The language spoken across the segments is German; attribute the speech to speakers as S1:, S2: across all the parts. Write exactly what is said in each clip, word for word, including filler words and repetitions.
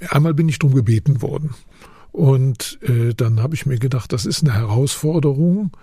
S1: Einmal bin ich darum gebeten worden. Und äh, dann habe ich mir gedacht, das ist eine Herausforderung,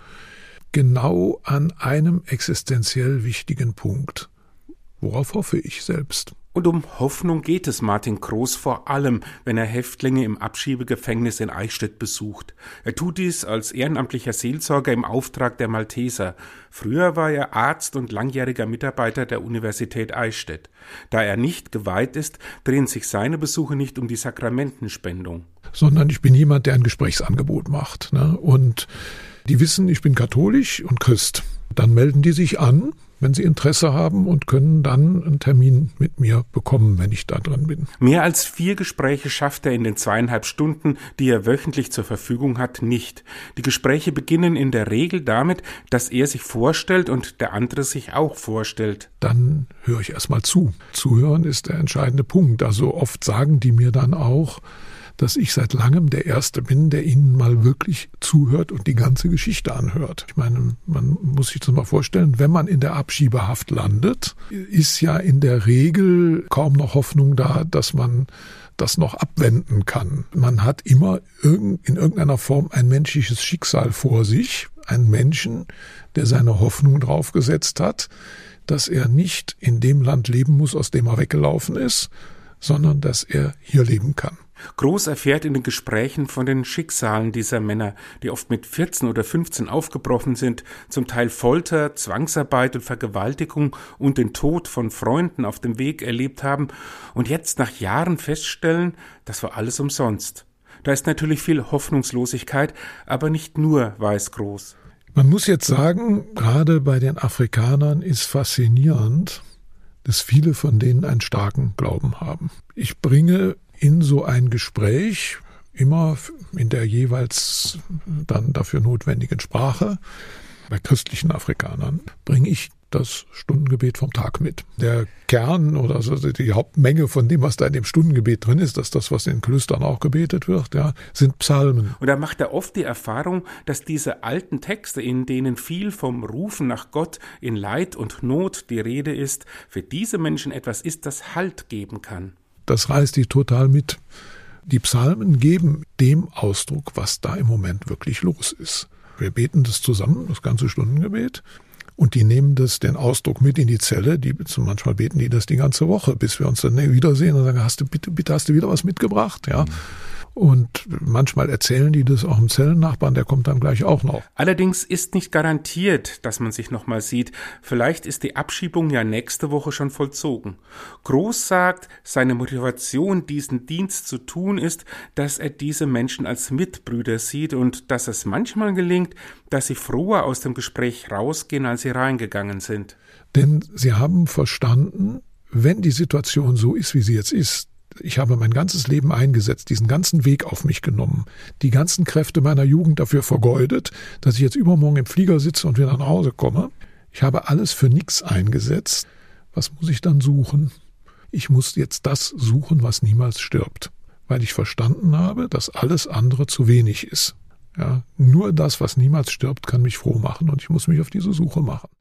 S1: genau an einem existenziell wichtigen Punkt. Worauf hoffe ich selbst?
S2: Und um Hoffnung geht es Martin Groß vor allem, wenn er Häftlinge im Abschiebegefängnis in Eichstätt besucht. Er tut dies als ehrenamtlicher Seelsorger im Auftrag der Malteser. Früher war er Arzt und langjähriger Mitarbeiter der Universität Eichstätt. Da er nicht geweiht ist, drehen sich seine Besuche nicht um die Sakramentenspendung.
S1: Sondern ich bin jemand, der ein Gesprächsangebot macht. Ne? Und die wissen, ich bin katholisch und Christ. Dann melden die sich an, wenn sie Interesse haben, und können dann einen Termin mit mir bekommen, wenn ich da drin bin.
S2: Mehr als vier Gespräche schafft er in den zweieinhalb Stunden, die er wöchentlich zur Verfügung hat, nicht. Die Gespräche beginnen in der Regel damit, dass er sich vorstellt und der andere sich auch vorstellt.
S1: Dann höre ich erstmal zu. Zuhören ist der entscheidende Punkt. Also oft sagen die mir dann auch, dass ich seit langem der Erste bin, der ihnen mal wirklich zuhört und die ganze Geschichte anhört. Ich meine, man muss sich das mal vorstellen, wenn man in der Abschiebehaft landet, ist ja in der Regel kaum noch Hoffnung da, dass man das noch abwenden kann. Man hat immer in irgendeiner Form ein menschliches Schicksal vor sich, einen Menschen, der seine Hoffnung drauf gesetzt hat, dass er nicht in dem Land leben muss, aus dem er weggelaufen ist, sondern dass er hier leben kann.
S2: Groß erfährt in den Gesprächen von den Schicksalen dieser Männer, die oft mit vierzehn oder fünfzehn aufgebrochen sind, zum Teil Folter, Zwangsarbeit und Vergewaltigung und den Tod von Freunden auf dem Weg erlebt haben und jetzt nach Jahren feststellen, das war alles umsonst. Da ist natürlich viel Hoffnungslosigkeit, aber nicht nur, weiß Groß.
S1: Man muss jetzt sagen, gerade bei den Afrikanern ist faszinierend, dass viele von denen einen starken Glauben haben. Ich bringe in so ein Gespräch, immer in der jeweils dann dafür notwendigen Sprache, bei christlichen Afrikanern, bringe ich das Stundengebet vom Tag mit. Der Kern oder also die Hauptmenge von dem, was da in dem Stundengebet drin ist, das ist das, was in Klöstern auch gebetet wird, ja, sind Psalmen.
S2: Und da macht er oft die Erfahrung, dass diese alten Texte, in denen viel vom Rufen nach Gott in Leid und Not die Rede ist, für diese Menschen etwas ist, das Halt geben kann.
S1: Das reißt die total mit. Die Psalmen geben dem Ausdruck, was da im Moment wirklich los ist. Wir beten das zusammen, das ganze Stundengebet. Und die nehmen das, den Ausdruck mit in die Zelle. Die, manchmal beten die das die ganze Woche, bis wir uns dann wiedersehen und sagen, hast du bitte, bitte hast du wieder was mitgebracht? Ja. Mhm. Und manchmal erzählen die das auch dem Zellennachbarn, der kommt dann gleich auch noch.
S2: Allerdings ist nicht garantiert, dass man sich nochmal sieht. Vielleicht ist die Abschiebung ja nächste Woche schon vollzogen. Groß sagt, seine Motivation, diesen Dienst zu tun, ist, dass er diese Menschen als Mitbrüder sieht und dass es manchmal gelingt, dass sie froher aus dem Gespräch rausgehen, als sie reingegangen sind.
S1: Denn sie haben verstanden, wenn die Situation so ist, wie sie jetzt ist, ich habe mein ganzes Leben eingesetzt, diesen ganzen Weg auf mich genommen, die ganzen Kräfte meiner Jugend dafür vergeudet, dass ich jetzt übermorgen im Flieger sitze und wieder nach Hause komme. Ich habe alles für nichts eingesetzt. Was muss ich dann suchen? Ich muss jetzt das suchen, was niemals stirbt, weil ich verstanden habe, dass alles andere zu wenig ist. Ja, nur das, was niemals stirbt, kann mich froh machen und ich muss mich auf diese Suche machen.